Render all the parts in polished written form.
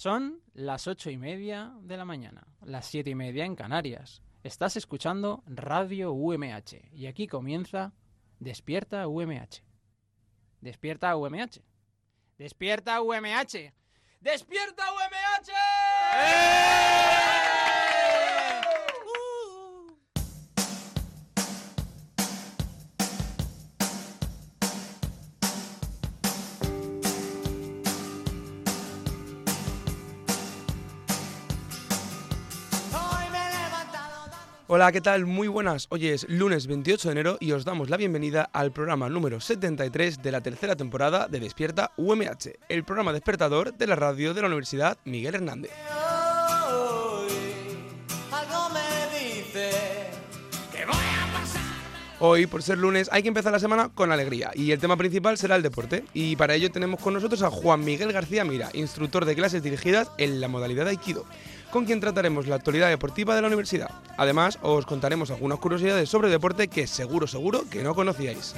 Son las 8:30 de la mañana, las 7:30 en Canarias. Estás escuchando Radio UMH y aquí comienza Despierta UMH. Despierta UMH. Despierta UMH. Despierta UMH. Hola, ¿qué tal? Muy buenas. Hoy es lunes 28 de enero y os damos la bienvenida al programa número 73 de la tercera temporada de Despierta UMH, el programa despertador de la radio de la Universidad Miguel Hernández. Hoy, por ser lunes, hay que empezar la semana con alegría y el tema principal será el deporte. Y para ello tenemos con nosotros a Juan Miguel García Mira, instructor de clases dirigidas en la modalidad de Aikido, con quien trataremos la actualidad deportiva de la universidad. Además, os contaremos algunas curiosidades sobre deporte que seguro que no conocíais.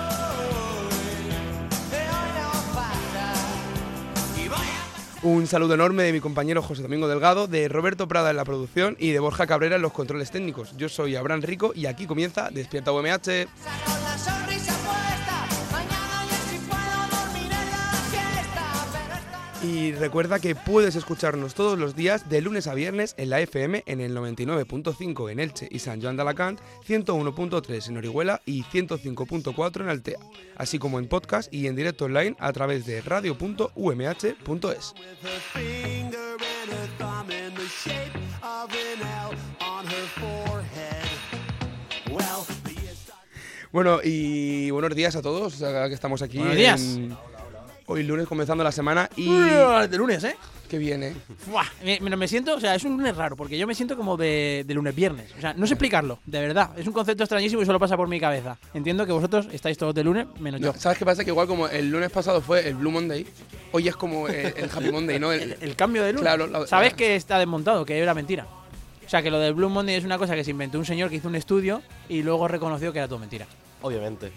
Un saludo enorme de mi compañero José Domingo Delgado, de Roberto Prada en la producción y de Borja Cabrera en los controles técnicos. Yo soy Abraham Rico y aquí comienza Despierta UMH. Y recuerda que puedes escucharnos todos los días de lunes a viernes en la FM en el 99.5 en Elche y San Joan de Alacant, 101.3 en Orihuela y 105.4 en Altea, así como en podcast y en directo online a través de radio.umh.es. Bueno, y buenos días a todos, que estamos aquí. Buenos días. Hoy lunes comenzando la semana y... De lunes, ¿eh? Qué bien, ¿eh? Me siento, o sea, es un lunes raro, porque yo me siento como de lunes-viernes. O sea, no sé explicarlo, de verdad. Es un concepto extrañísimo y solo pasa por mi cabeza. Entiendo que vosotros estáis todos de lunes, menos yo. ¿Sabes qué pasa? Que igual como el lunes pasado fue el Blue Monday, hoy es como el Happy Monday, ¿no? El cambio de lunes. Claro, ¿Sabes que está desmontado? Que era mentira. O sea, que lo del Blue Monday es una cosa que se inventó un señor que hizo un estudio y luego reconoció que era todo mentira. Obviamente.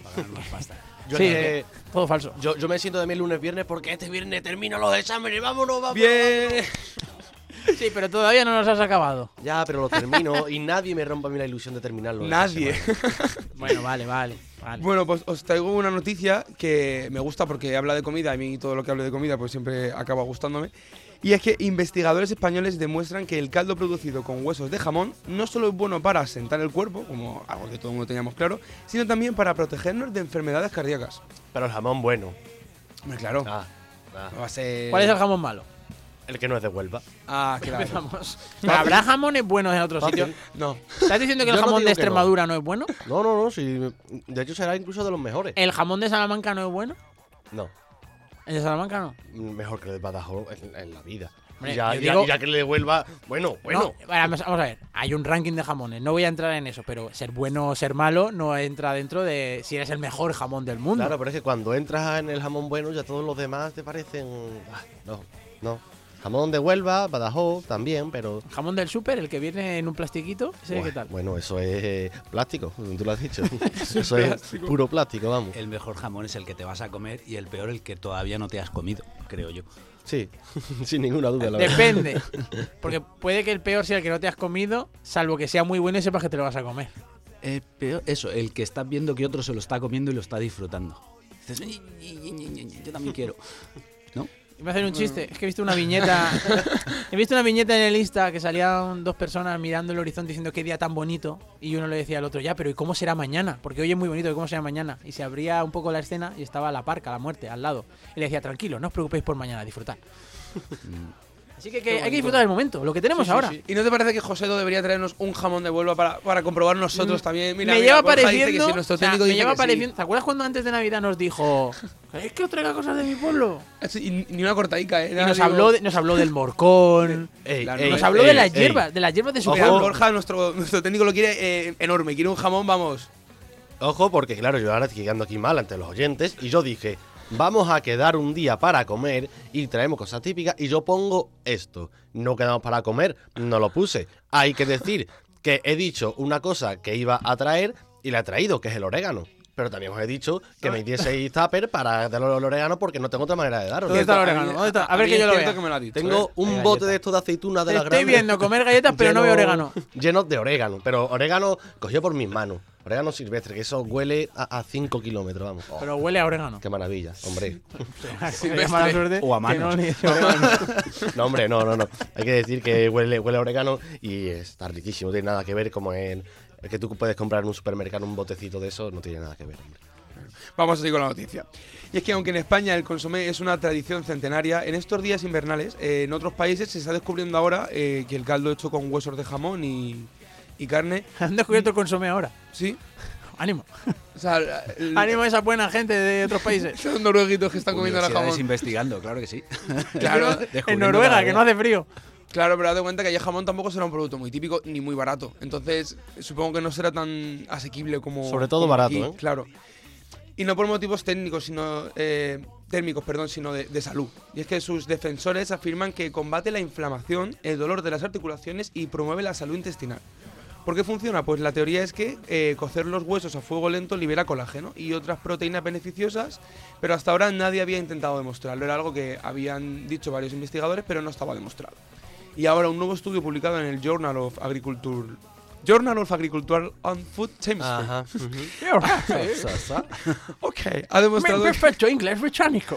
Yo sí, todo falso. Yo me siento de mi lunes viernes porque este viernes termino los exámenes. ¡Vámonos! ¡Bien! Sí, pero todavía no nos has acabado. Ya, pero lo termino y nadie me rompa a mí la ilusión de terminarlo. Nadie. Bueno, vale. Bueno, pues os traigo una noticia que me gusta porque habla de comida. A mí todo lo que hable de comida pues siempre acaba gustándome. Y es que investigadores españoles demuestran que el caldo producido con huesos de jamón no solo es bueno para asentar el cuerpo, como algo que todo el mundo teníamos claro, sino también para protegernos de enfermedades cardíacas. Pero el jamón bueno. Hombre, claro. Va a ser... ¿Cuál es el jamón malo? El que no es de Huelva. Ah, claro. Empezamos. ¿Habrá jamones buenos en otros sitios? No. ¿Estás diciendo que el Yo no jamón digo de que Extremadura no es bueno? No, sí. De hecho será incluso de los mejores. ¿El jamón de Salamanca no es bueno? No. ¿El de Salamanca no? Mejor que el de Badajoz en la vida. Hombre, Ya que el de Huelva... Bueno. No, vamos a ver, hay un ranking de jamones, no voy a entrar en eso, pero ser bueno o ser malo no entra dentro de si eres el mejor jamón del mundo. Claro, pero es que cuando entras en el jamón bueno ya todos los demás te parecen... No. Jamón de Huelva, Badajoz también, pero... Jamón del súper, el que viene en un plastiquito, ¿ese qué tal? Bueno, eso es plástico, tú lo has dicho. Eso es puro plástico, vamos. El mejor jamón es el que te vas a comer y el peor el que todavía no te has comido, creo yo. Sí, sin ninguna duda. La verdad. Depende, porque puede que el peor sea el que no te has comido, salvo que sea muy bueno y sepas que te lo vas a comer. El peor, eso, el que estás viendo que otro se lo está comiendo y lo está disfrutando. Dices, yo también quiero, ¿no? Me hacen un chiste, es que he visto una viñeta en el Insta que salían dos personas mirando el horizonte diciendo qué día tan bonito y uno le decía al otro, ya, pero ¿y cómo será mañana? Porque hoy es muy bonito, ¿y cómo será mañana? Y se abría un poco la escena y estaba la parca, la muerte, al lado. Y le decía, tranquilo, no os preocupéis por mañana, disfrutad. Así que hay que disfrutar del momento, lo que tenemos ahora. Sí. ¿Y no te parece que Josedo debería traernos un jamón de Huelva para comprobar nosotros también? Me lleva pareciendo, sí. ¿te acuerdas cuando antes de Navidad nos dijo, ¿queréis que os traiga cosas de mi pueblo? Sí, ni una cortadica, Y nos habló del morcón, nos habló de las hierbas de su pueblo. Borja, nuestro técnico lo quiere enorme, quiere un jamón, vamos. Ojo, porque claro, yo ahora estoy quedando aquí mal ante los oyentes y yo dije, vamos a quedar un día para comer y traemos cosas típicas y yo pongo esto. No quedamos para comer, no lo puse. Hay que decir que he dicho una cosa que iba a traer y la he traído, que es el orégano. Pero también os he dicho que me hicieseis tupper para daros el orégano porque no tengo otra manera de daros. ¿Dónde está el orégano? ¿Dónde está? A ver que yo lo cierto vea. que me lo ha dicho, Tengo un Hay bote galleta. de estos de aceitunas de Te las estoy grandes. viendo comer galletas, pero no veo orégano. Llenos de orégano, pero orégano cogido por mis manos. Orégano silvestre, que eso huele a 5 kilómetros, vamos. Oh, Pero huele a orégano. qué maravilla, hombre. Así me llama la suerte. O a que no manos. le dice orégano. No, hombre, no. Hay que decir que huele a orégano y está riquísimo. No tiene nada que ver como en el que tú puedes comprar en un supermercado un botecito de eso, no tiene nada que ver, hombre. Vamos a seguir con la noticia. Y es que aunque en España el consomé es una tradición centenaria, en estos días invernales, en otros países se está descubriendo ahora que el caldo hecho con huesos de jamón y carne, Han descubierto el consomé ahora. sí. Ánimo. O sea, Ánimo a esa buena gente de otros países. son norueguitos que están comiendo la Universidades jamón. investigando, claro que sí. Claro, En Descubriendo Noruega, cada que día. no hace frío. claro, pero date cuenta que allá jamón tampoco será un producto muy típico ni muy barato. Entonces, supongo que no será tan asequible como. Sobre todo como barato, aquí, ¿eh? Claro. Y no por motivos técnicos, sino. Térmicos, perdón, sino de salud. Y es que sus defensores afirman que combate la inflamación, el dolor de las articulaciones y promueve la salud intestinal. ¿Por qué funciona? Pues la teoría es que cocer los huesos a fuego lento libera colágeno y otras proteínas beneficiosas, pero hasta ahora nadie había intentado demostrarlo. Era algo que habían dicho varios investigadores, pero no estaba demostrado. Y ahora un nuevo estudio publicado en el Journal of Agricultural and Food Chemistry. Ajá. Ok, ha demostrado Perfecto, inglés británico.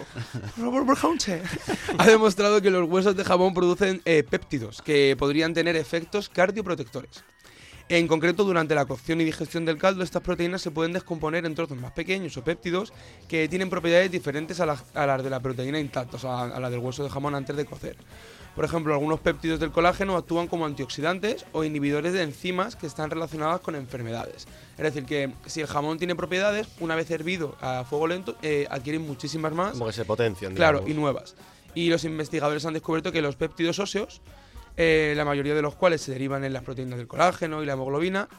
ha demostrado que los huesos de jamón producen péptidos que podrían tener efectos cardioprotectores. En concreto, durante la cocción y digestión del caldo, estas proteínas se pueden descomponer en trozos más pequeños o péptidos que tienen propiedades diferentes a las de la proteína intacta, o sea, a la del hueso de jamón antes de cocer. Por ejemplo, algunos péptidos del colágeno actúan como antioxidantes o inhibidores de enzimas que están relacionadas con enfermedades. Es decir, que si el jamón tiene propiedades, una vez hervido a fuego lento, adquieren muchísimas más. Como que se potencian, Claro, digamos. y nuevas. Y los investigadores han descubierto que los péptidos óseos, la mayoría de los cuales se derivan en las proteínas del colágeno y la hemoglobina,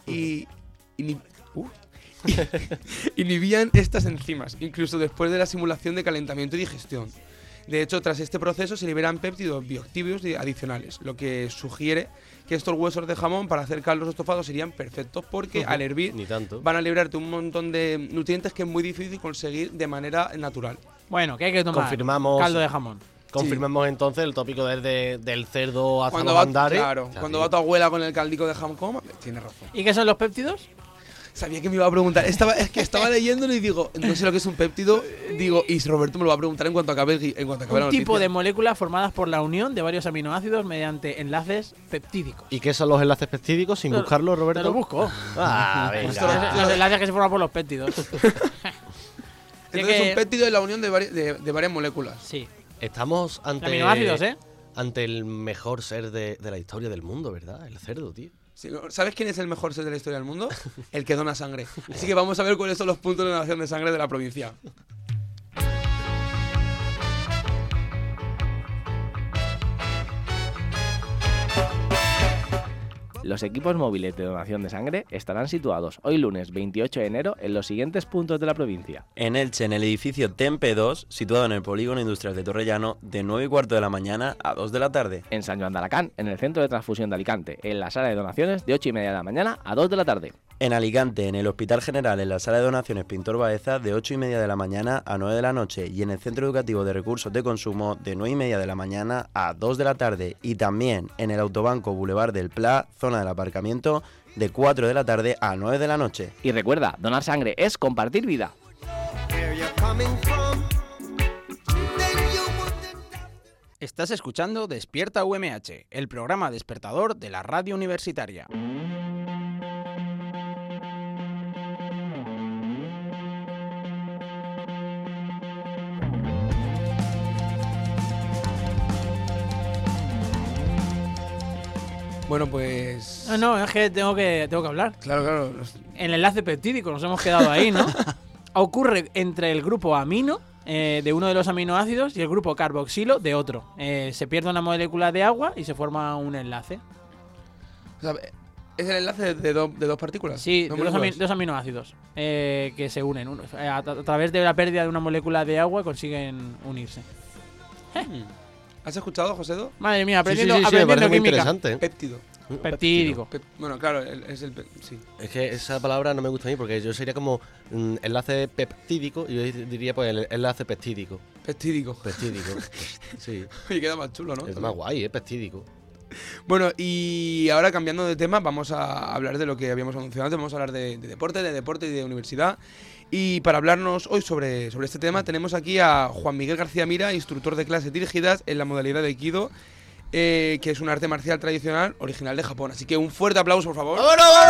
inhibían estas enzimas, incluso después de la simulación de calentamiento y digestión. De hecho, tras este proceso se liberan péptidos bioactivos adicionales, lo que sugiere que estos huesos de jamón para hacer caldos estofados serían perfectos porque al hervir Ni tanto. van a liberarte un montón de nutrientes que es muy difícil conseguir de manera natural. Bueno, que hay que tomar Confirmamos. caldo de jamón. Confirmamos entonces el tópico del cerdo hacia Cuando los va, andares. claro, O sea, cuando tío, va tu abuela con el caldico de jamón, ¿cómo? Tienes razón. ¿Y qué son los péptidos? Sabía que me iba a preguntar. Es que estaba leyéndolo y digo, no sé lo que es un péptido. Digo, y Roberto me lo va a preguntar en cuanto acabe, la Un noticia. tipo de moléculas formadas por la unión de varios aminoácidos mediante enlaces peptídicos. ¿Y qué son los enlaces peptídicos? Sin buscarlo, Roberto. Te lo busco. Ah, Esto, venga. los enlaces que se forman por los péptidos. Entonces, que- un péptido es la unión de varias moléculas. Sí. Estamos ante. Aminoácidos, ¿eh? Ante el mejor ser de la historia del mundo, ¿verdad? El cerdo, tío. Sí, ¿sabes quién es el mejor ser de la historia del mundo? El que dona sangre. Así que vamos a ver cuáles son los puntos de donación de sangre de la provincia. Los equipos móviles de donación de sangre estarán situados hoy lunes 28 de enero en los siguientes puntos de la provincia. En Elche, en el edificio Tempe 2, situado en el Polígono Industrial de Torrellano, de 9:15 de la mañana a 2 de la tarde. En San Joan de Alacant, en el Centro de Transfusión de Alicante, en la sala de donaciones de 8:30 de la mañana a 2 de la tarde. En Alicante, en el Hospital General, en la Sala de Donaciones Pintor Baeza, de 8:30 de la mañana a 9 de la noche. Y en el Centro Educativo de Recursos de Consumo, de 9:30 de la mañana a 2 de la tarde. Y también en el Autobanco Boulevard del Pla, zona del aparcamiento, de 4 de la tarde a 9 de la noche. Y recuerda, donar sangre es compartir vida. Estás escuchando Despierta UMH, el programa despertador de la radio universitaria. Bueno, pues. No, es que tengo que hablar. Claro. El enlace peptídico, nos hemos quedado ahí, ¿no? Ocurre entre el grupo amino de uno de los aminoácidos y el grupo carboxilo de otro. Se pierde una molécula de agua y se forma un enlace. O sea, es el enlace de dos partículas. Sí, ¿no? de dos aminoácidos que se unen. A través de la pérdida de una molécula de agua consiguen unirse. ¿Has escuchado, Josédo? Madre mía, Sí, aprendiendo me parece muy química. interesante. ¿eh? Péptido. Peptídico. Bueno, claro, es el... Sí. Es que esa palabra no me gusta a mí porque yo sería como enlace peptídico y yo diría pues el enlace peptídico. Peptídico. Peptídico. Sí. Y queda más chulo, ¿no? Es más guay, peptídico. Bueno, y ahora cambiando de tema, vamos a hablar de lo que habíamos anunciado antes. Vamos a hablar de deporte y de universidad. Y para hablarnos hoy sobre este tema, tenemos aquí a Juan Miguel García Mira, instructor de clases dirigidas en la modalidad de Aikido, que es un arte marcial tradicional original de Japón. Así que un fuerte aplauso, por favor.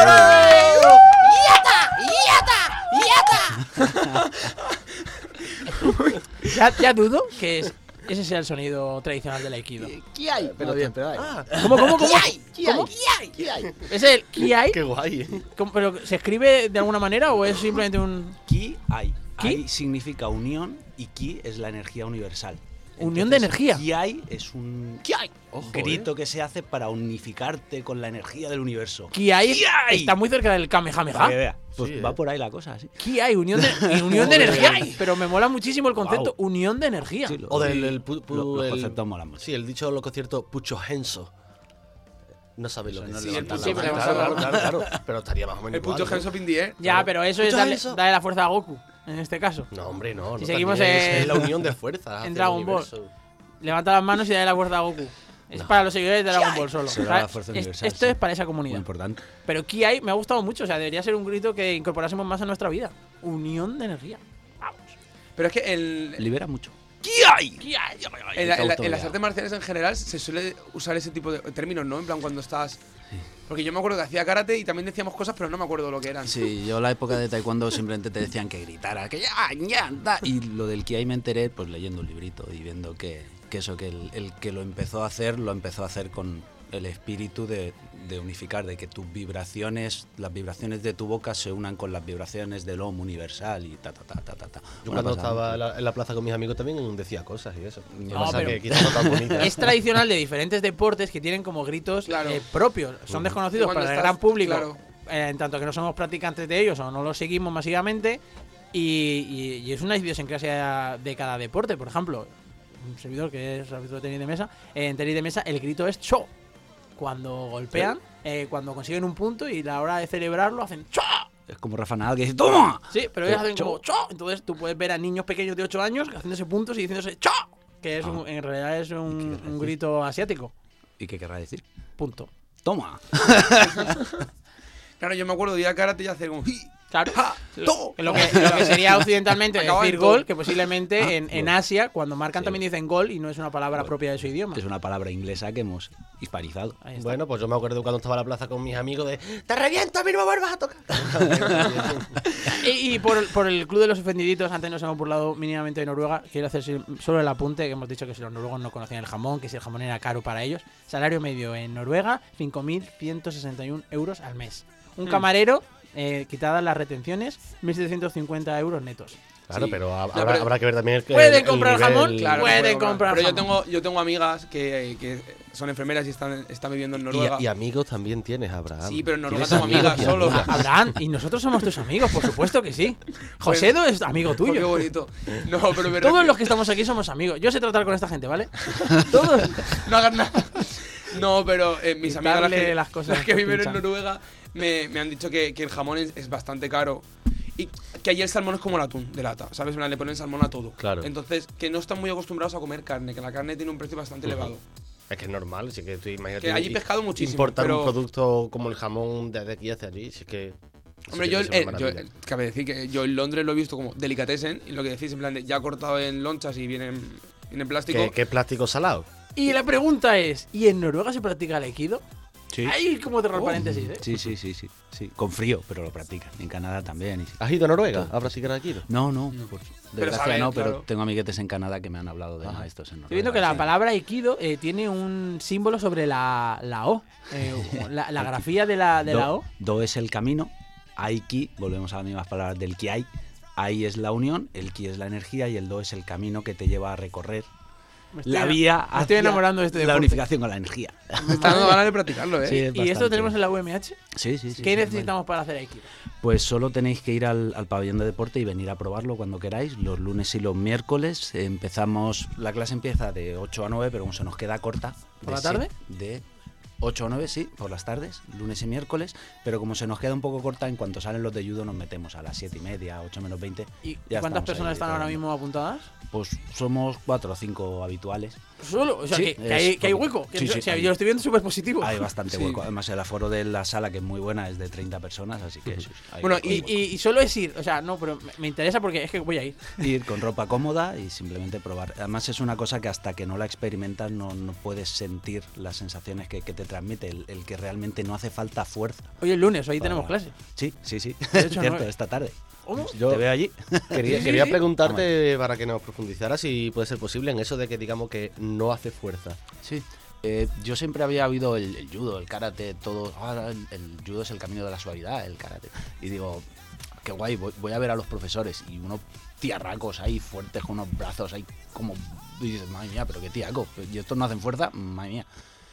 Ya dudo que ese sea el sonido tradicional del Aikido. ¿Qué hay? Pero bien, pero hay. ¿Cómo? ¿Qué hay? ¿Es el Kiai? Qué guay. ¿Pero se escribe de alguna manera o es simplemente un Ki hay. ¿Ki? Ai significa unión y Ki es la energía universal. Unión de energía? Ki hay es un Ojo, grito que se hace para unificarte con la energía del universo. Kiai? Está muy cerca del Para que Kamehameha. vea. Pues Sí, va por ahí la cosa, sí. Kiai, unión de energía. Pero me mola muchísimo el concepto Wow. unión de energía. Sí, O del los conceptos molan mucho. Sí, el dicho lo concierto pucho henso. No sabéis lo Eso que no es. es levantar sí, la pero mano. Claro. Pero estaría más o menos El puto igual, ¿no? Genso Pindier. Ya, pero eso es ¿Mucho darle eso? la fuerza a Goku, en este caso. No, hombre, no. Si no, seguimos también en- es la unión de fuerzas. hacia el Dragon Ball. universo. Levanta las manos y dale la fuerza a Goku. Es para los seguidores de Dragon Ball solo. Se da O sea, la fuerza universal, esto sí. es para esa Muy comunidad. importante. Pero Kiai me ha gustado mucho. O sea, debería ser un grito que incorporásemos más a nuestra vida. Unión de energía. Pero es que Libera mucho. en las artes marciales en general se suele usar ese tipo de términos, ¿no? En plan, cuando estás... Porque yo me acuerdo que hacía karate y también decíamos cosas, pero no me acuerdo lo que eran. Sí, yo en la época de taekwondo simplemente te decían que gritara, que ya, da. Y lo del Kiai me enteré pues leyendo un librito y viendo que el que lo empezó a hacer con el espíritu de unificar, de que tus vibraciones, las vibraciones de tu boca se unan con las vibraciones del Om universal y ta. Yo Una cuando pasada. estaba en la plaza con mis amigos también decía cosas y eso. Lo que No, pasa pero- que quizás no tan bonitas. Es tradicional de diferentes deportes que tienen como gritos Claro. propios. Son desconocidos Cuando para el estás- gran público, claro. en tanto que no somos practicantes de ellos o no los seguimos masivamente. Y es una idiosincrasia de cada deporte. Por ejemplo, un servidor que es árbitro de tenis de mesa, en tenis de mesa el grito es cho. Cuando golpean, cuando consiguen un punto y a la hora de celebrarlo hacen cho. Es como Rafa Nadal que dice ¡toma! Sí, pero ellos hacen cho. como cho. Entonces tú puedes ver a niños pequeños de 8 años haciéndose puntos y diciéndose cho. Que es en realidad es un grito asiático. ¿Y qué querrá decir? Punto. ¡Toma! Claro, yo me acuerdo de ir a karate y hacer como... Claro. ¡To! Lo que sería occidentalmente Acaba decir en gol, gol. que posiblemente en Asia, cuando marcan Sí. también dicen gol y no es una palabra propia de su idioma. Es una palabra inglesa que hemos hispanizado. Ahí está. Bueno, pues yo me acuerdo cuando estaba en la plaza con mis amigos de ¡te reviento, a mí no me vuelvas a tocar! Y por el club de los ofendiditos, antes nos hemos burlado mínimamente de Noruega. Quiero hacer solo el apunte que hemos dicho que si los noruegos no conocían el jamón, que si el jamón era caro para ellos. Salario medio en Noruega, 5.161 euros al mes. Un camarero, quitadas las retenciones, 1.750 euros netos. Claro, Sí. pero No, pero- habrá que ver también ¿Pueden comprar jamón? Claro, Pueden puedo comprar Pero jamón. yo tengo amigas que son enfermeras y están viviendo en Noruega. Y amigos también tienes, Abraham. Sí, pero en Noruega Tienes tengo amigas y solo. amigas. Abraham, y nosotros somos tus amigos, por supuesto que sí. Josedo es amigo Oh, qué tuyo. bonito. No, pero me Todos refiero- los que estamos aquí somos amigos. Yo sé tratar con esta gente, ¿vale? Todos. No hagas nada. No, pero mis amigas Quitarle las cosas las que que viven en pinchan. Noruega me han dicho que el jamón es bastante caro. Y que allí el salmón es como el atún de lata, ¿sabes? En plan, le ponen salmón a todo. Claro. Entonces, que no están muy acostumbrados a comer carne, que la carne tiene un precio bastante elevado. Es que es normal, si que tú imagínate. Que allí pescado muchísimo, Importar pero- un producto como el jamón desde aquí hacia allí, si es que. Hombre, sí yo, que es una maravilla. cabe decir que yo en Londres lo he visto como delicatessen, y lo que decís en plan de ya cortado en lonchas y viene en plástico. ¿Qué plástico salado? Y la pregunta es, ¿y en Noruega se practica el aikido? Sí. Ahí como cerrar paréntesis, ¿eh? Sí. Con frío, pero lo practican. En Canadá también. ¿Has ido a Noruega? ¿Habrá sí que aquí ido? No, por desgracia saben, no, claro. pero tengo amiguetes en Canadá que me han hablado de maestros en Noruega. Estoy viendo que la sí. palabra aikido tiene un símbolo sobre la O. La grafía de la O. Do es el camino, Aiki, volvemos a las mismas palabras del Kiai. Ai es la unión, el Ki es la energía y el Do es el camino que te lleva a recorrer Me estoy- la vía me estoy hacia enamorando de este la deporte. unificación con la energía. Me está dando ganas de practicarlo, ¿eh? Sí, es ¿Y esto bastante. tenemos en la UMH? Sí. ¿Qué sí, necesitamos para hacer aikido? Pues solo tenéis que ir al pabellón de deporte y venir a probarlo cuando queráis, los lunes y los miércoles. La clase empieza de 8 a 9, pero como se nos queda corta. ¿Por la de tarde? De 8 o 9, sí, por las tardes, lunes y miércoles, pero como se nos queda un poco corta, en cuanto salen los de judo nos metemos a las 7:30, 8 menos 20. ¿Y Ya cuántas estamos personas ahí están ahora trabajando. mismo apuntadas? Pues somos 4 o 5 habituales. Solo, o sea, Sí, que hay, es- que hay hueco. Que, sí, sí, o sea, hay- yo lo estoy viendo súper positivo. Hay bastante Sí. hueco. Además, el aforo de la sala, que es muy buena, es de 30 personas, así que sí, hay Bueno, hueco, Y, hay hueco. y solo es ir, o sea, no, pero me interesa porque es que voy a ir. Ir con ropa cómoda y simplemente probar. Además, es una cosa que hasta que no la experimentas no puedes sentir las sensaciones que te transmite, el que realmente no hace falta fuerza. Hoy es lunes, hoy para- tenemos clase. Sí, sí, sí. De hecho, Cierto, 9. esta tarde. ¿Cómo? Yo Te veo allí. quería, Sí, quería sí. preguntarte para que nos profundizara si puede ser posible en eso de que digamos que no hace fuerza. Sí. Yo siempre había oído el judo, el karate, todo. Ahora el judo es el camino de la suavidad, el karate. Y digo, qué guay, voy a ver a los profesores y unos tiarracos ahí fuertes con unos brazos ahí como. Y dices, madre mía, pero qué tiaco. ¿Y estos no hacen fuerza? Madre mía.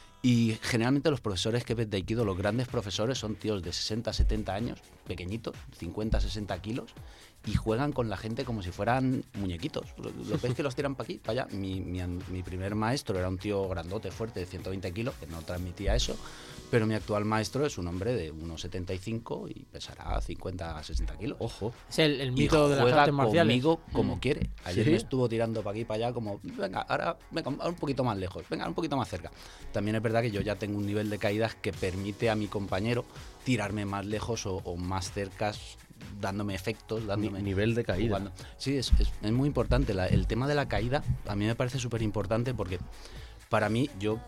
Y generalmente los profesores que ves de Aikido, los grandes profesores, son tíos de 60, 70 años, pequeñitos, 50, 60 kilos, y juegan con la gente como si fueran muñequitos. Lo ves que los tiran para aquí, para allá. Mi primer maestro era un tío grandote, fuerte, de 120 kilos, que no transmitía eso, pero mi actual maestro es un hombre de 1,75 y pesará 50, 60 kilos. Ojo. Es el Y mito de las juega artes marciales. conmigo como quiere. Ayer Sí. me estuvo tirando para aquí y para allá como, venga, ahora un poquito más lejos, venga, un poquito más cerca. También es verdad que yo ya tengo un nivel de caídas que permite a mi compañero tirarme más lejos o más cerca, dándome efectos, dándome... Nivel de caída. jugando. Sí, es muy importante. El tema de la caída a mí me parece súper importante porque para mí yo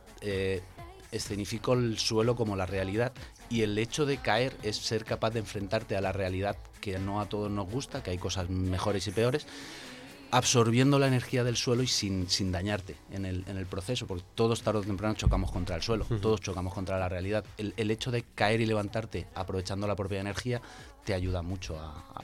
escenifico el suelo como la realidad y el hecho de caer es ser capaz de enfrentarte a la realidad que no a todos nos gusta, que hay cosas mejores y peores, absorbiendo la energía del suelo y sin dañarte en el proceso, porque todos tarde o temprano chocamos contra el suelo, todos chocamos contra la realidad. El hecho de caer y levantarte aprovechando la propia energía te ayuda mucho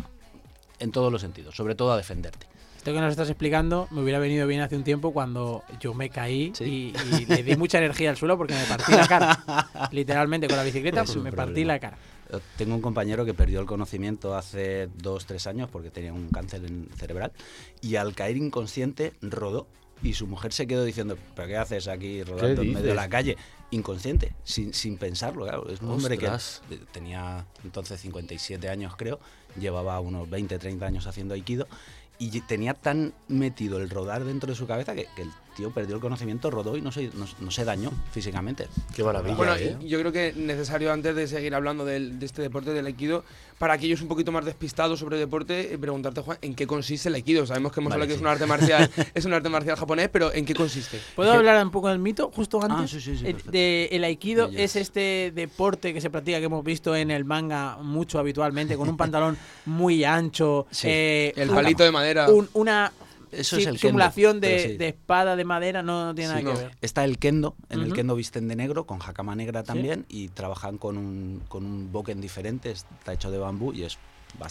en todos los sentidos, sobre todo a defenderte. Esto que nos estás explicando me hubiera venido bien hace un tiempo cuando yo me caí Sí. y le di mucha energía al suelo porque me partí la cara. Literalmente con la bicicleta Es pues, un me problema. partí la cara. Tengo un compañero que perdió el conocimiento hace 2-3 años porque tenía un cáncer cerebral y al caer inconsciente rodó y su mujer se quedó diciendo, ¿pero qué haces aquí rodando en medio de dices? la calle? Inconsciente, sin pensarlo, claro. Es un hombre que Ostras. tenía entonces 57 años creo, llevaba unos 20-30 años haciendo Aikido y tenía tan metido el rodar dentro de su cabeza que el tío perdió el conocimiento, rodó y no se dañó físicamente. Qué maravilla. Bueno, ¿eh? y yo creo que es necesario, antes de seguir hablando de este deporte del Aikido, para aquellos un poquito más despistados sobre deporte, preguntarte, Juan, ¿en qué consiste el Aikido? Sabemos que hemos Vale, hablado que sí. es un arte marcial, es un arte marcial japonés, pero ¿en qué consiste? ¿Puedo hablar un poco del mito justo antes? sí, sí, perfecto. El Aikido Yes. es este deporte que se practica, que hemos visto en el manga mucho habitualmente, con un pantalón muy ancho, Sí. El un- palito de madera. una Eso es el kendo, simulación pero de, sí. de espada de madera, no tiene Sí, nada no. que ver. Está el kendo, en el Ujú. kendo visten de negro, con hakama negra también, y trabajan con un boken diferente, está hecho de bambú y es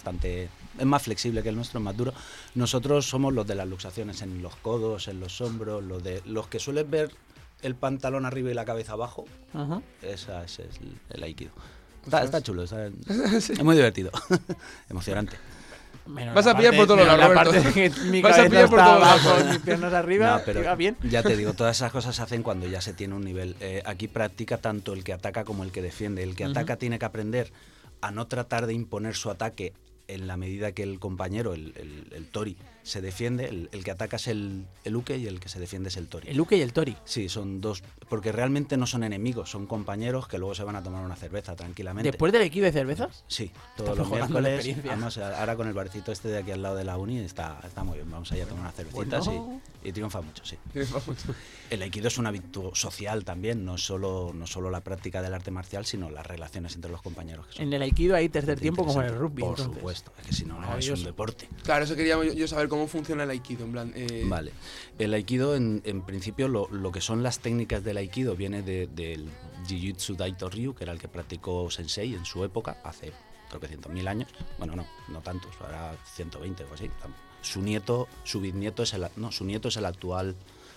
es más flexible que el nuestro, es más duro. Nosotros somos los de las luxaciones en los codos, en los hombros, los que suelen ver el pantalón arriba y la cabeza abajo, Ajá. ese es el aikido. Ostras. Está chulo, es muy divertido, emocionante. Menos Vas la a pillar por parte- todos lados, menos la Roberto. parte de que mi Vas a cabeza pillar por está todos lados. abajo, mis piernas arriba, No, pero iba bien. ya te digo, todas esas cosas se hacen cuando ya se tiene un nivel. Aquí practica tanto el que ataca como el que defiende. El que ataca tiene que aprender a no tratar de imponer su ataque en la medida que el compañero, el tori, se defiende. El que ataca es el uke y el que se defiende es el tori. El uke y el tori. Sí, son dos, porque realmente no son enemigos, son compañeros que luego se van a tomar una cerveza tranquilamente. Después del Aikido de cervezas. Sí, todos Está los mejorando la miércoles. experiencia. Además, ahora con el barcito este de aquí al lado de la uni está muy bien. Vamos allá a tomar unas cervecitas Bueno. y triunfa mucho, sí. El aikido es un hábito social también, no solo la práctica del arte marcial, sino las relaciones entre los compañeros. Que son En el Aikido hay tercer bastante tiempo como en el interesantes. rugby. Por entonces. supuesto, es que si no, no es un Maravilloso. deporte. Claro, eso quería yo saber cómo funciona el Aikido, en plan... Vale. El aikido, en principio, lo que son las técnicas del aikido viene del Jiu-Jitsu Daito Ryu, que era el que practicó Sensei en su época, hace creo que 100.000 años. Bueno, no tantos, ahora 120 o así. Su nieto es el actual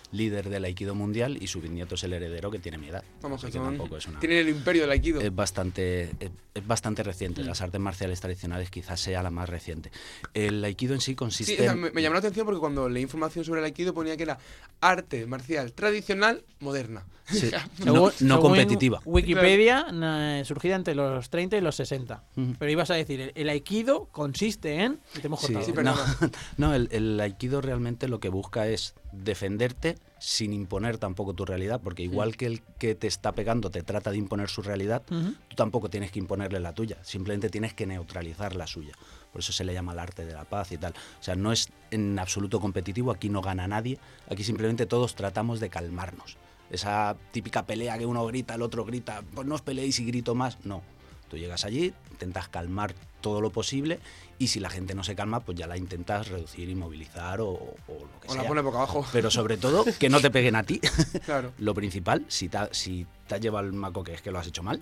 líder del Aikido mundial y su bisnieto es el heredero que tiene mi edad. Vamos, Así que tampoco es una... Tienen el imperio del Aikido. Es bastante reciente. Las artes marciales tradicionales quizás sea la más reciente. El Aikido en sí consiste... Sí, o sea, me llamó la atención porque cuando leí información sobre el Aikido ponía que era arte marcial tradicional moderna. Sí. Según No competitiva. Wikipedia, surgida entre los 30 y los 60. Ujú. Pero ibas a decir, el Aikido consiste en... Y te hemos Sí, cortado. Sí, pero no, el Aikido realmente lo que busca es defenderte sin imponer tampoco tu realidad, porque igual que el que te está pegando te trata de imponer su realidad, Ujú. tú tampoco tienes que imponerle la tuya, simplemente tienes que neutralizar la suya. Por eso se le llama el arte de la paz y tal. O sea, no es en absoluto competitivo, aquí no gana nadie, aquí simplemente todos tratamos de calmarnos. Esa típica pelea que uno grita, el otro grita, pues no os peleéis y grito más, no. Tú llegas allí, intentas calmar todo lo posible y si la gente no se calma, pues ya la intentas reducir, inmovilizar o lo que o sea. la pone boca abajo. Pero sobre todo, que no te peguen a ti. Claro. Lo principal, si te has llevado el maco, que es que lo has hecho mal.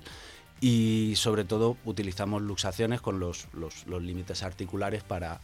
Y sobre todo utilizamos luxaciones con los límites articulares para,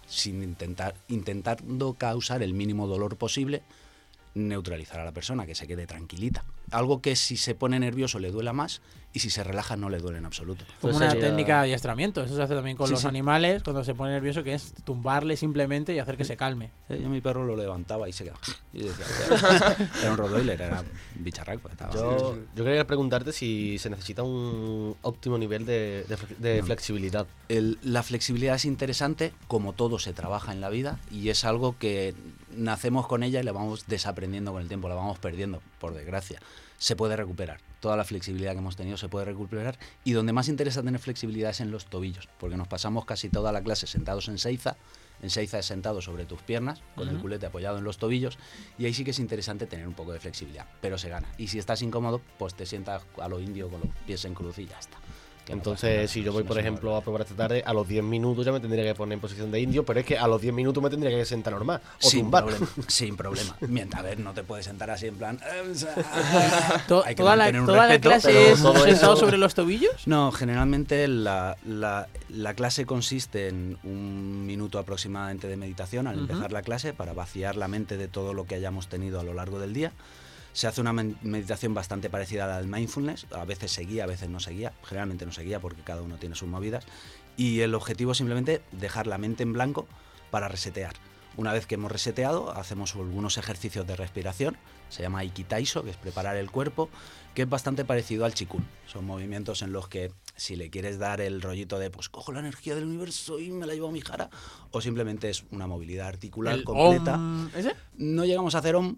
intentando causar el mínimo dolor posible, neutralizar a la persona, que se quede tranquilita. Algo que si se pone nervioso le duela más y si se relaja no le duele en absoluto. Como Pues una sería- técnica de adiestramiento. Eso se hace también con Sí, los sí. animales cuando se pone nervioso, que es tumbarle simplemente y hacer que se calme. Yo a mi perro lo levantaba y se quedaba. Y decía, era un Rottweiler, era un bicharraco. Estaba Yo quería preguntarte si se necesita un óptimo nivel de No. flexibilidad. La flexibilidad es interesante, como todo se trabaja en la vida, y es algo que nacemos con ella y la vamos desaprendiendo con el tiempo, la vamos perdiendo, por desgracia. Se puede recuperar. Toda la flexibilidad que hemos tenido se puede recuperar, y donde más interesa tener flexibilidad es en los tobillos, porque nos pasamos casi toda la clase sentados en seiza. En seiza es sentado sobre tus piernas, con el culete apoyado en los tobillos, y ahí sí que es interesante tener un poco de flexibilidad, pero se gana. Y si estás incómodo, pues te sientas a lo indio con los pies en cruz y ya está. Que no pasa nada, Entonces, si yo voy, no por se ejemplo, mueve. a probar esta tarde, a los 10 minutos ya me tendría que poner en posición de indio, pero es que a los 10 minutos me tendría que sentar normal. O Sin tumbar. problema, sin problema. Mientras, a ver, no te puedes sentar así en plan... Hay que Toda mantener un la respeto, clase pero es todo sentado eso- sobre los tobillos. No, generalmente la clase consiste en un minuto aproximadamente de meditación al empezar la clase para vaciar la mente de todo lo que hayamos tenido a lo largo del día. Se hace una meditación bastante parecida a la del mindfulness, a veces se guía, a veces no se guía, generalmente no se guía porque cada uno tiene sus movidas, y el objetivo es simplemente dejar la mente en blanco para resetear. Una vez que hemos reseteado, hacemos algunos ejercicios de respiración, se llama Ikitaiso, que es preparar el cuerpo, que es bastante parecido al Qigong. Son movimientos en los que si le quieres dar el rollito de pues cojo la energía del universo y me la llevo a mi jara, o simplemente es una movilidad articular El completa. Om, ¿ese? No llegamos a hacer om,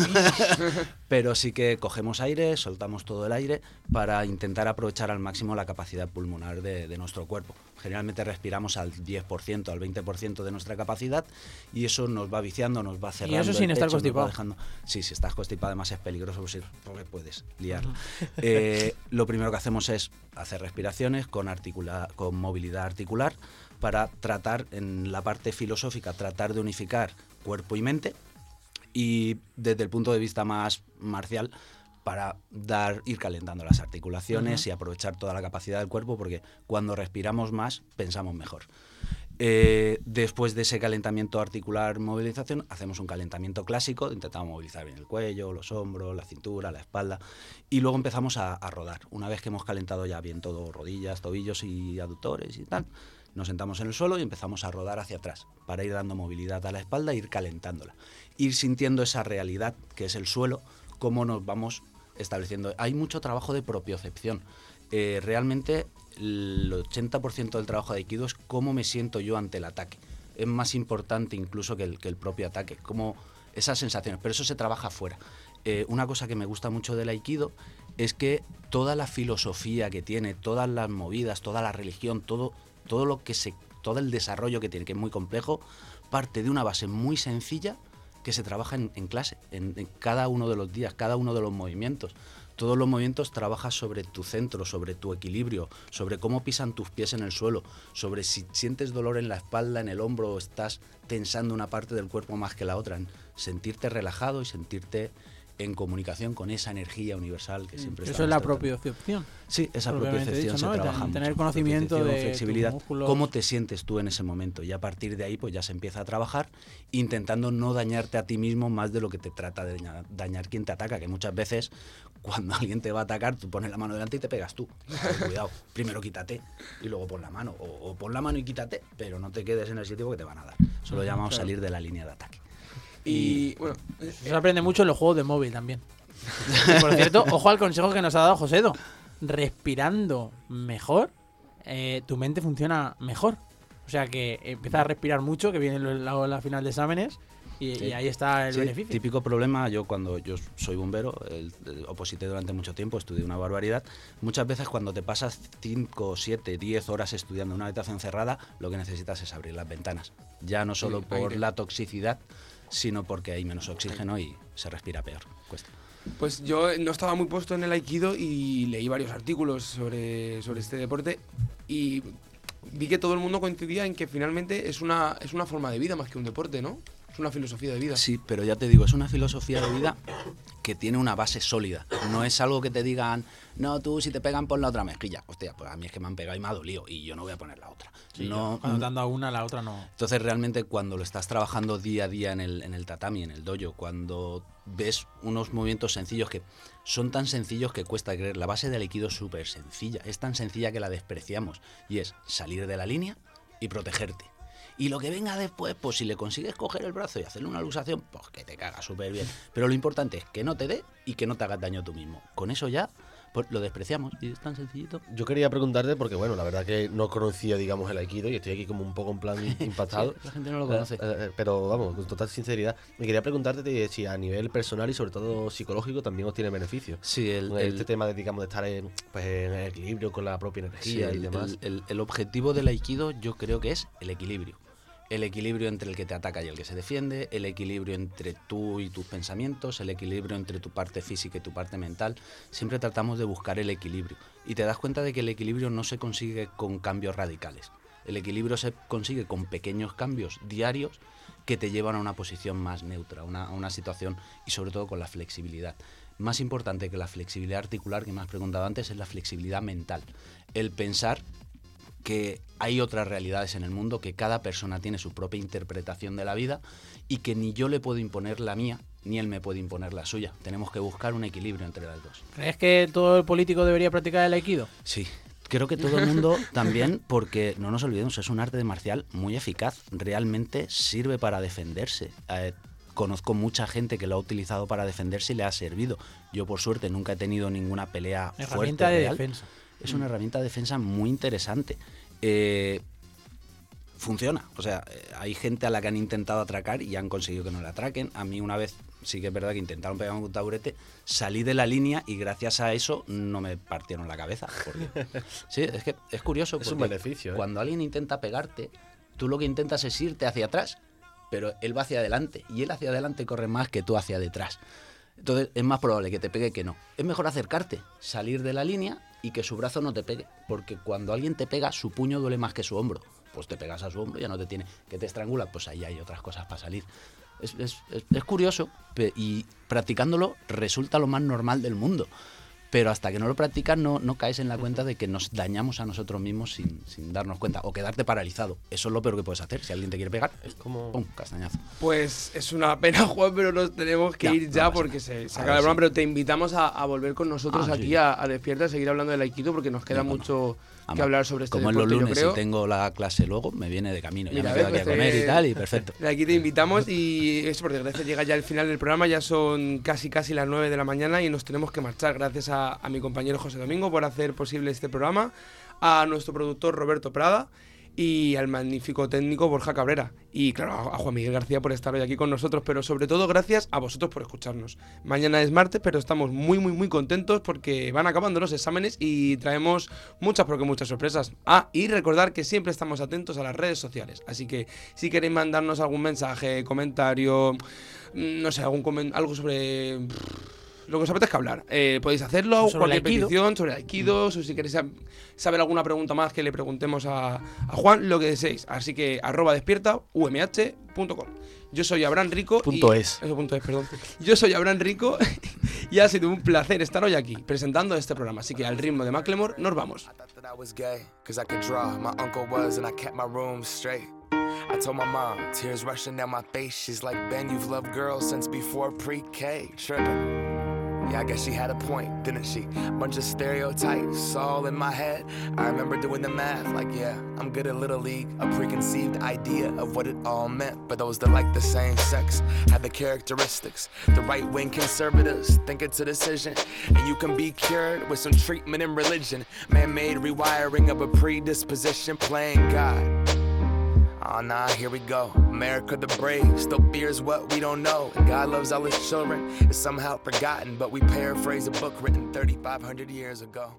pero sí que cogemos aire, soltamos todo el aire para intentar aprovechar al máximo la capacidad pulmonar de nuestro cuerpo. Generalmente respiramos al 10%, al 20% de nuestra capacidad y eso nos va viciando, nos va cerrando. eso sin el estar pecho, nos va constipado. dejando- Sí, si estás constipado además es peligroso porque puedes liar. Lo primero que hacemos es hacer respiraciones con movilidad articular para tratar, en la parte filosófica, tratar de unificar cuerpo y mente, y desde el punto de vista más marcial para ir calentando las articulaciones y aprovechar toda la capacidad del cuerpo, porque cuando respiramos más pensamos mejor. Después de ese calentamiento articular, movilización, hacemos un calentamiento clásico, intentamos movilizar bien el cuello, los hombros, la cintura, la espalda, y luego empezamos a rodar. Una vez que hemos calentado ya bien todo, rodillas, tobillos y aductores y tal, nos sentamos en el suelo y empezamos a rodar hacia atrás para ir dando movilidad a la espalda e ir calentándola. Ir sintiendo esa realidad que es el suelo, cómo nos vamos estableciendo. Hay mucho trabajo de propiocepción. Realmente el 80% del trabajo de Aikido es cómo me siento yo ante el ataque. Es más importante incluso que el propio ataque, como esas sensaciones, pero eso se trabaja afuera. Una cosa que me gusta mucho del Aikido es que toda la filosofía que tiene, todas las movidas, toda la religión, todo el desarrollo que tiene, que es muy complejo, parte de una base muy sencilla que se trabaja en clase, en cada uno de los días, cada uno de los movimientos. Todos los movimientos trabajas sobre tu centro, sobre tu equilibrio, sobre cómo pisan tus pies en el suelo, sobre si sientes dolor en la espalda, en el hombro, o estás tensando una parte del cuerpo más que la otra, en sentirte relajado y sentirte en comunicación con esa energía universal que siempre Eso estamos es la tratando. propiocepción. Sí, esa propiamente propiocepción dicho, ¿no? se trabaja Tener mucho. conocimiento Propiocepción, de tus flexibilidad, músculos. cómo te sientes tú en ese momento, y a partir de ahí pues ya se empieza a trabajar intentando no dañarte a ti mismo más de lo que te trata de dañar quien te ataca, que muchas veces cuando alguien te va a atacar tú pones la mano delante y te pegas tú. Cuidado, primero quítate y luego pon la mano, o pon la mano y quítate, pero no te quedes en el sitio porque te van a dar. Eso lo llamamos salir de la línea de ataque. Y bueno, Se aprende mucho en los juegos de móvil también. Y, por cierto, ojo al consejo que nos ha dado Josedo. Respirando mejor, tu mente funciona mejor. O sea que empieza a respirar mucho, que viene la final de exámenes, y ahí está el Sí, beneficio. típico problema, yo soy bombero, oposité durante mucho tiempo, estudié una barbaridad. Muchas veces cuando te pasas 5, 7, 10 horas estudiando en una habitación cerrada, lo que necesitas es abrir las ventanas. Ya no solo por aire. la toxicidad, sino porque hay menos oxígeno y se respira peor. Cuesta. pues yo no estaba muy puesto en el Aikido y leí varios artículos sobre este deporte y vi que todo el mundo coincidía en que finalmente es una forma de vida más que un deporte, ¿no? Es una filosofía de vida. Sí, pero ya te digo, es una filosofía de vida que tiene una base sólida. No es algo que te digan, no, tú si te pegan pon la otra mejilla. Hostia, pues a mí es que me han pegado y me ha dolido y yo no voy a poner la otra. Sí, no, cuando te han dado una, la otra no. Entonces realmente cuando lo estás trabajando día a día en el tatami, en el dojo, cuando ves unos movimientos sencillos que son tan sencillos que cuesta creer, la base del aikido es súper sencilla, es tan sencilla que la despreciamos, y es salir de la línea y protegerte. Y lo que venga después, pues si le consigues coger el brazo y hacerle una luxación, pues que te cagas súper bien. Pero lo importante es que no te dé y que no te hagas daño tú mismo. Con eso ya pues lo despreciamos y es tan sencillito. Yo quería preguntarte, porque bueno, la verdad que no conocía, digamos, el Aikido y estoy aquí como un poco en plan impactado. Sí, la gente no lo conoce. Pero vamos, con total sinceridad. Me quería preguntarte si a nivel personal y sobre todo psicológico también os tiene beneficios. Sí, Este tema de, digamos, de estar en equilibrio con la propia sí, energía y demás. el objetivo del aikido yo creo que es el equilibrio. El equilibrio entre el que te ataca y el que se defiende, el equilibrio entre tú y tus pensamientos, el equilibrio entre tu parte física y tu parte mental. Siempre tratamos de buscar el equilibrio. Y te das cuenta de que el equilibrio no se consigue con cambios radicales. El equilibrio se consigue con pequeños cambios diarios que te llevan a una posición más neutra, a una situación, y sobre todo con la flexibilidad. Más importante que la flexibilidad articular que me has preguntado antes es la flexibilidad mental. El pensar que hay otras realidades en el mundo, que cada persona tiene su propia interpretación de la vida y que ni yo le puedo imponer la mía, ni él me puede imponer la suya. Tenemos que buscar un equilibrio entre las dos. ¿Crees que todo el político debería practicar el aikido? Sí, creo que todo el mundo también, porque no nos olvidemos, es un arte marcial muy eficaz, realmente sirve para defenderse. Conozco mucha gente que lo ha utilizado para defenderse y le ha servido. Yo por suerte nunca he tenido ninguna pelea Herramienta fuerte, de real. defensa. Es una herramienta de defensa muy interesante. Funciona. O sea, hay gente a la que han intentado atracar y han conseguido que no la atraquen. A mí una vez sí que es verdad que intentaron pegarme con un taburete, salí de la línea y gracias a eso no me partieron la cabeza. Porque... Sí, es que es curioso. Es un porque beneficio, ¿eh? Cuando alguien intenta pegarte, tú lo que intentas es irte hacia atrás, pero él va hacia adelante y él hacia adelante corre más que tú hacia detrás. Entonces es más probable que te pegue que no. Es mejor acercarte, salir de la línea y que su brazo no te pegue. Porque cuando alguien te pega, su puño duele más que su hombro. Pues te pegas a su hombro, ya no te tiene. Que te estrangula, pues ahí hay otras cosas para salir. Es curioso y practicándolo resulta lo más normal del mundo. Pero hasta que no lo practicas no caes en la cuenta de que nos dañamos a nosotros mismos sin darnos cuenta. O quedarte paralizado. Eso es lo peor que puedes hacer. Si alguien te quiere pegar, Es como... ¡pum! Castañazo. Pues es una pena, Juan, pero nos tenemos que Ya, ir no ya pasa porque nada. se A acaba ver, el programa, sí. pero te invitamos a volver con nosotros Ah, aquí sí. a Despierta, a seguir hablando del Aikido porque nos queda Venga, mucho que Vamos. hablar sobre este Como es los deporte, yo lunes creo. y tengo la clase luego, me viene de camino. Ya Mira, me quedo aquí a pues, comer y tal, y perfecto. De aquí te invitamos y eso, por desgracia, llega ya el final del programa, ya son casi las 9 de la mañana y nos tenemos que marchar. Gracias a mi compañero José Domingo por hacer posible este programa, a nuestro productor Roberto Prada y al magnífico técnico Borja Cabrera. Y claro, a Juan Miguel García por estar hoy aquí con nosotros, pero sobre todo gracias a vosotros por escucharnos. Mañana es martes, pero estamos muy contentos porque van acabando los exámenes y traemos muchas sorpresas. Ah, y recordar que siempre estamos atentos a las redes sociales, así que si queréis mandarnos algún mensaje, comentario, no sé, algo sobre... lo que os apetezca hablar, podéis hacerlo, Sobre cualquier el Aikido. petición sobre el Aikido, o si queréis saber alguna pregunta más que le preguntemos a Juan, lo que deseéis. Así que @despierta umh.com. Yo soy Abraham Rico. .es. Eso, .es, perdón. Yo soy Abraham Rico y ha sido un placer estar hoy aquí presentando este programa. Así que al ritmo de Macklemore nos vamos. I told my mom, tears rushing down my face. She's like, Ben, you've loved girls since before pre-K. Tripping. Yeah, I guess she had a point, didn't she? Bunch of stereotypes all in my head. I remember doing the math, like, yeah, I'm good at Little League. A preconceived idea of what it all meant. But those that like the same sex have the characteristics. The right-wing conservatives think it's a decision. And you can be cured with some treatment in religion. Man-made rewiring of a predisposition, playing God. Oh nah, here we go. America the brave still fears what we don't know. And God loves all his children. It's somehow forgotten, but we paraphrase a book written 3,500 years ago.